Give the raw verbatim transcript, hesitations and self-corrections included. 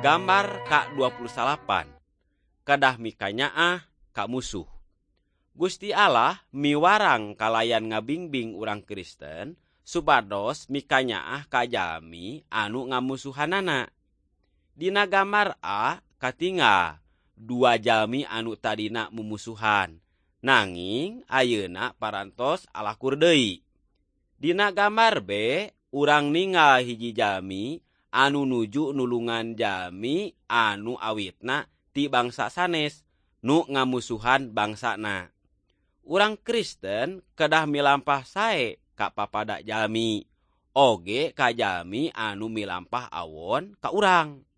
Gambar ka dua puluh delapan. Kedah mikanyaah ka musuh. Gusti Allah miwarang kalayan ngabingbing urang Kristen supados mikanyaah ka jalmi anu ngamusuhanana. Dina gambar A katingal dua jalmi anu tadina mumusuhan. Nanging ayeuna parantos alakur deui. Dina gambar B urang ningal hiji jalmi anu nuju nulungan jalmi anu awitna ti bangsa sanes nu ngamusuhan bangsana. Urang Kristen kedah milampah sae ka papada jalmi, oge ka jalmi anu milampah awon ka urang.